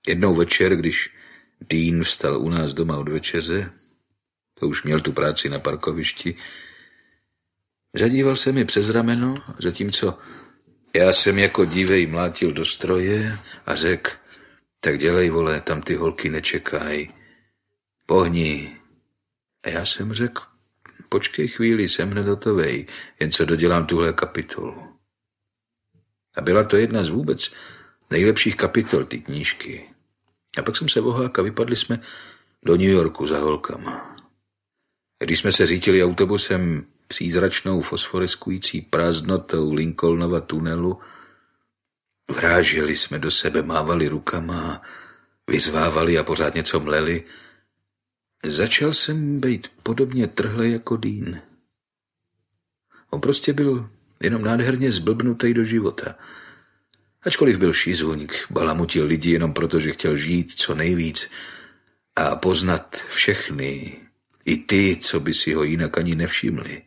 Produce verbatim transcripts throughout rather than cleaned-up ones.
Jednou večer, když Dean vstal u nás doma od večeře, to už měl tu práci na parkovišti, zadíval se mi přes rameno, zatímco já jsem jako dívej mlátil do stroje a řekl, tak dělej, vole, tam ty holky nečekají. Pohni. A já jsem řekl, počkej chvíli, jsem hned hotovej, jen co dodělám tuhle kapitolu. A byla to jedna z vůbec nejlepších kapitol ty knížky. A pak jsem se vohák a vypadli jsme do New Yorku za holkama. Když jsme se řítili autobusem přízračnou fosforeskující prázdnotou Lincolnova tunelu, vráželi jsme do sebe, mávali rukama, vyzvávali a pořád něco mleli. Začal jsem být podobně trhlej jako Dean. On prostě byl jenom nádherně zblbnutej do života. Ačkoliv byl šizuňk, balamutil lidi jenom proto, že chtěl žít co nejvíc a poznat všechny, i ty, co by si ho jinak ani nevšimli.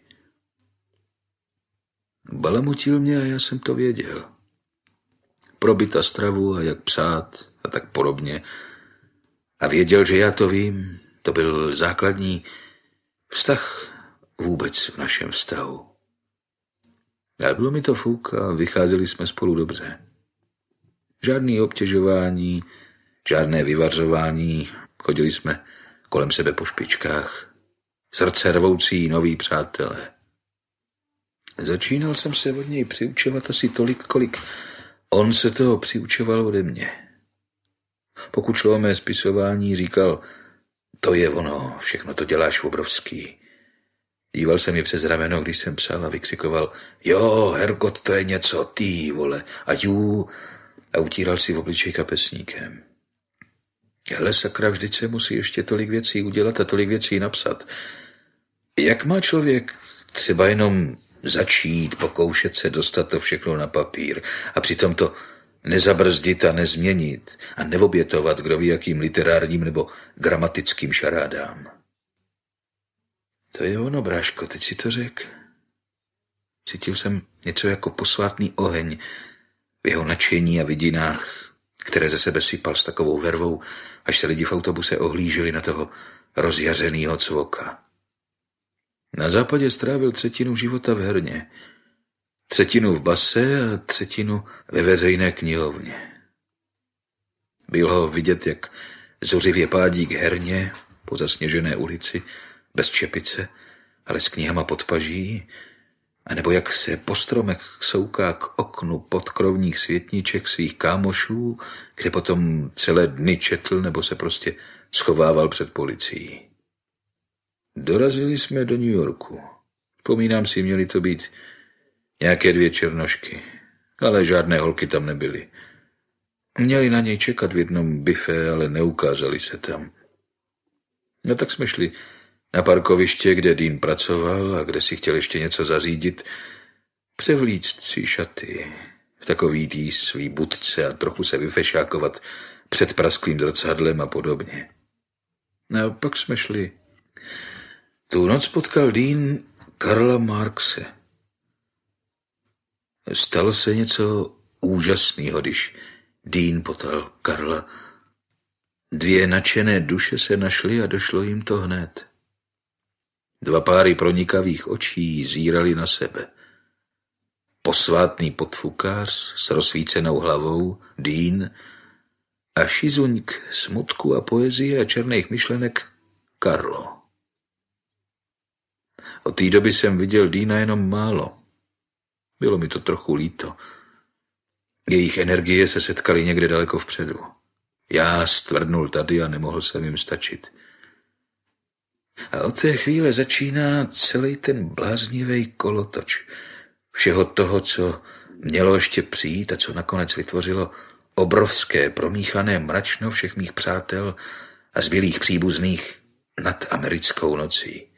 Balamutil mě a já jsem to věděl. Probit a stravu a jak psát a tak podobně. A věděl, že já to vím. To byl základní vztah vůbec v našem vztahu. Ale bylo mi to fuk a vycházeli jsme spolu dobře. Žádný obtěžování, žádné vyvařování, chodili jsme kolem sebe po špičkách. Srdce rvoucí noví přátelé. Začínal jsem se od něj přiučovat asi tolik, kolik on se toho přiučoval ode mě. Pokud šlo o mé spisování, říkal, to je ono, všechno to děláš obrovský. Díval se mi přes rameno, když jsem psal a vykřikoval, jo, hergot, to je něco, ty, vole, a jú, a utíral si v obličej kapesníkem. Ale sakra, vždyť se musí ještě tolik věcí udělat a tolik věcí napsat. Jak má člověk třeba jenom začít, pokoušet se dostat to všechno na papír a přitom to nezabrzdit a nezměnit a neobětovat kdo ví jakým literárním nebo gramatickým šarádám? To je ono, bráško, teď si to řek. Cítil jsem něco jako posvátný oheň v jeho nadšení a vidinách, které ze sebe sypal s takovou vervou, až se lidi v autobuse ohlíželi na toho rozjařenýho cvoka. Na západě strávil třetinu života v herně, třetinu v base a třetinu ve veřejné knihovně. Bylo ho vidět, jak zuřivě pádí k herně po zasněžené ulici, bez čepice, ale s knihama pod paží, anebo jak se po stromech souká k oknu podkrovních světníček svých kámošů, kde potom celé dny četl nebo se prostě schovával před policií. Dorazili jsme do New Yorku. Vzpomínám si, měly to být nějaké dvě černošky, ale žádné holky tam nebyly. Měli na něj čekat v jednom bife, ale neukázali se tam. No tak jsme šli na parkoviště, kde Dean pracoval a kde si chtěl ještě něco zařídit, převlíct si šaty v takový tý svý budce a trochu se vyfešákovat před prasklým zrcadlem a podobně. No a pak jsme šli. Tu noc potkal Dean Karla Marxe. Stalo se něco úžasného, když Dean potkal Karla. Dvě nadšené duše se našly a došlo jim to hned. Dva páry pronikavých očí zírali na sebe. Posvátný podfukář s rozsvícenou hlavou, Dean, a šizuňk smutku a poezie a černých myšlenek, Karlo. Od té doby jsem viděl Deana jenom málo. Bylo mi to trochu líto. Jejich energie se setkaly někde daleko vpředu. Já stvrdnul tady a nemohl jsem jim stačit. A od té chvíle začíná celý ten bláznivý kolotoč všeho toho, co mělo ještě přijít a co nakonec vytvořilo obrovské promíchané mračno všech mých přátel a zbylých příbuzných nad americkou nocí.